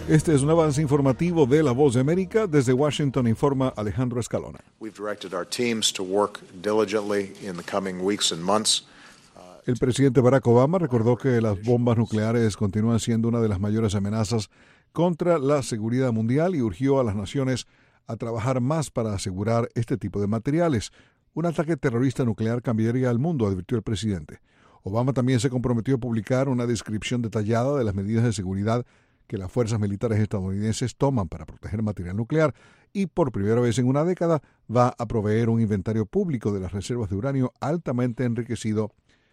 Este es un avance informativo de La Voz de América. Desde Washington informa Alejandro Escalona. El presidente Barack Obama recordó que las bombas nucleares continúan siendo una de las mayores amenazas contra la seguridad mundial y urgió a las naciones a trabajar más para asegurar este tipo de materiales. Un ataque terrorista nuclear cambiaría el mundo, advirtió el presidente. Obama también se comprometió a publicar una descripción detallada de las medidas de seguridad que las fuerzas militares estadounidenses toman para proteger material nuclear y por primera vez en una década va a proveer un inventario público de las reservas de uranio altamente enriquecido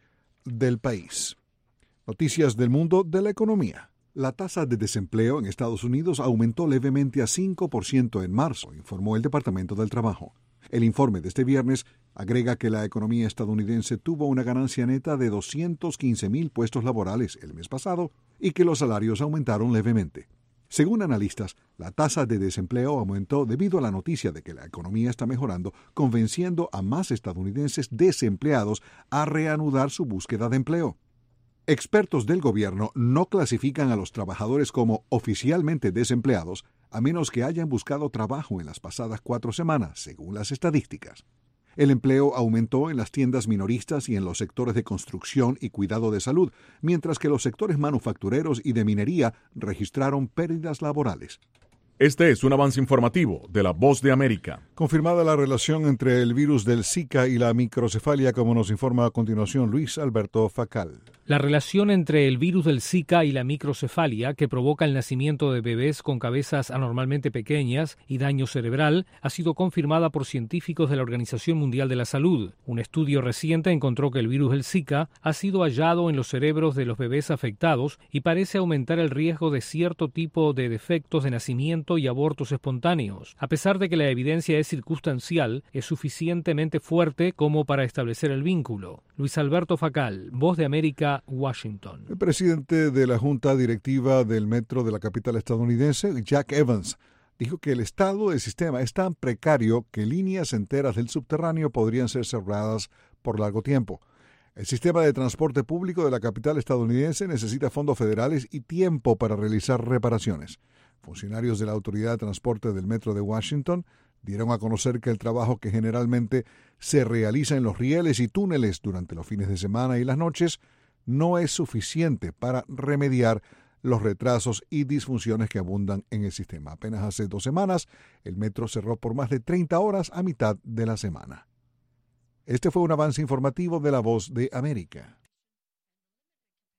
del país. Noticias del mundo de la economía. La tasa de desempleo en Estados Unidos aumentó levemente a 5% en marzo, informó el Departamento del Trabajo. El informe de este viernes agrega que la economía estadounidense tuvo una ganancia neta de 215,000 puestos laborales el mes pasado y que los salarios aumentaron levemente. Según analistas, la tasa de desempleo aumentó debido a la noticia de que la economía está mejorando, convenciendo a más estadounidenses desempleados a reanudar su búsqueda de empleo. Expertos del gobierno no clasifican a los trabajadores como oficialmente desempleados a menos que hayan buscado trabajo en las pasadas 4 semanas, según las estadísticas. El empleo aumentó en las tiendas minoristas y en los sectores de construcción y cuidado de salud, mientras que los sectores manufactureros y de minería registraron pérdidas laborales. Este es un avance informativo de La Voz de América. Confirmada la relación entre el virus del Zika y la microcefalia, como nos informa a continuación Luis Alberto Facal. La relación entre el virus del Zika y la microcefalia, que provoca el nacimiento de bebés con cabezas anormalmente pequeñas y daño cerebral, ha sido confirmada por científicos de la Organización Mundial de la Salud. Un estudio reciente encontró que el virus del Zika ha sido hallado en los cerebros de los bebés afectados y parece aumentar el riesgo de cierto tipo de defectos de nacimiento y abortos espontáneos. A pesar de que la evidencia es circunstancial, es suficientemente fuerte como para establecer el vínculo. Luis Alberto Facal, Voz de América, Washington. El presidente de la Junta Directiva del Metro de la capital estadounidense, Jack Evans, dijo que el estado del sistema es tan precario que líneas enteras del subterráneo podrían ser cerradas por largo tiempo. El sistema de transporte público de la capital estadounidense necesita fondos federales y tiempo para realizar reparaciones. Funcionarios de la Autoridad de Transporte del Metro de Washington dieron a conocer que el trabajo que generalmente se realiza en los rieles y túneles durante los fines de semana y las noches no es suficiente para remediar los retrasos y disfunciones que abundan en el sistema. Apenas hace 2 semanas, el metro cerró por más de 30 horas a mitad de la semana. Este fue un avance informativo de La Voz de América.